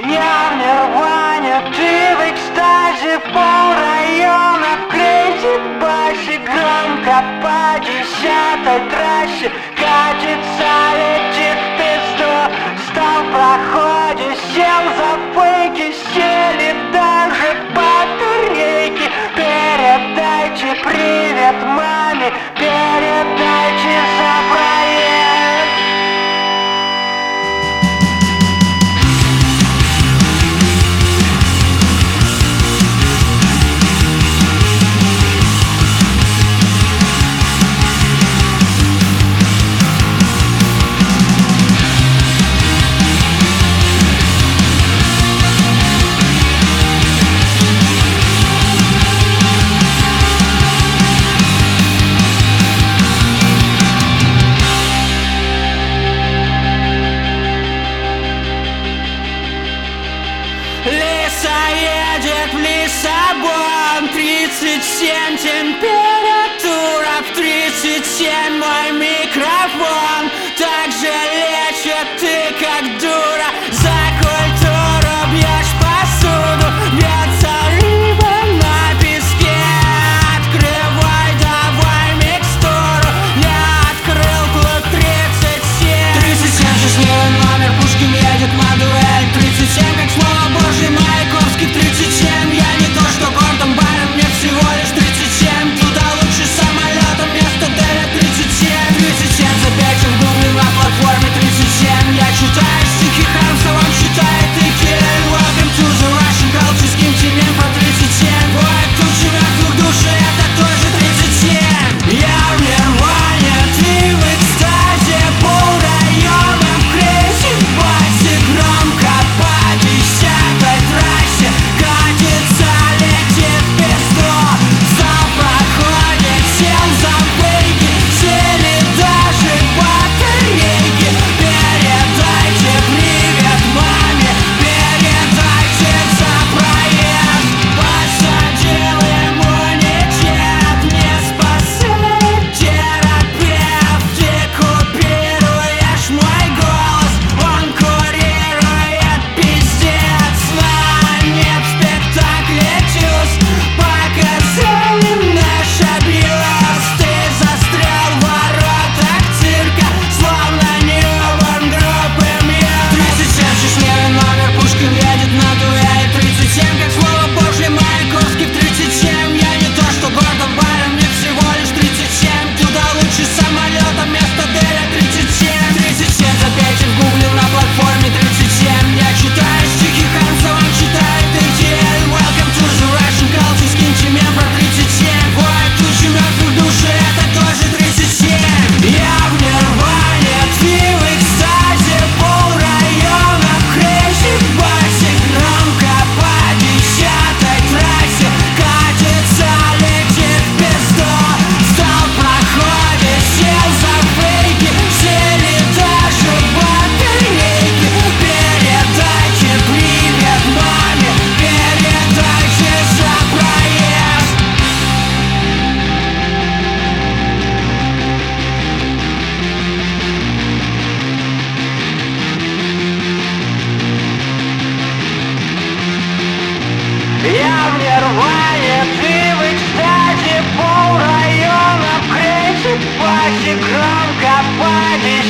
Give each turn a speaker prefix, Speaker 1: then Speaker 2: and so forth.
Speaker 1: Я в нирване, ты в экстазе, полрайона крейзи баси, громко по 10-й трассе катится, летит в пизду. Стал в проходе, сел за фейки, сели даже батарейки. Передайте привет маме, передайте за проезд. Лиса едет в Лиссабон, 37 температура, в 37 мой микрофон. Так же лечит ты, как дура, за культуру бьешь посуду, бьется рыба на песке. Открывай давай микстуру, я открыл клуб 37. 37 счастливый номер, Пушкин едет на дуэль. 37 как слово Божье, Маяковский в 37. Я не то что Гордон Байрон, мне всего лишь 37. Туда лучше самолетом вместо Деля 37. 37 запечен в гугле на платформе 37. Я читаю стихи Ханса, вам читает Икель. Welcome to the Russian culture, скиньте мем про 37. Ой, тут живет двух души, это тоже 37. Я в нирване, ты в экстазе, полрайона в крейзи басе, громко по 10-й трассе катится, летит в пизду. Зал проходит, сел за фейки, сели даже батарейки. Передайте привет маме, передайте за проезд. Посадил иммунитет, не спасает терапевт. Ты купируешь мой голос, он курирует пиздец. Нет, в спектакле тюз, показали наш абьюз. Ты застрял в воротах цирка, словно ньюборн группы Мьюз. 37 счастливый номер, Пушкин едет на дуэль. 37 как слово Божье, Маяковский в 37. Я не то что Гордон Байрон, мне всего лишь 37. Туда лучше самолетом вместо Деля 37. 37 запечен в гугле на платформе 37. Я читаю стихи Ханса, вам читает ATL. Welcome to the Russian culture, скиньте мем про 37. Ой, тучи мертвых души, это тоже 37. Я в нирване, ты в экстазе, полрайона в крейзи басе, громко по 10-й трассе катится, летит в пизду. Стал в проходе, сел за фейки, сели даже батарейки. Передайте привет маме, передайте за проезд. Я в нирване, ты в экстазе, полрайона в крейзи басе, громко по 10-й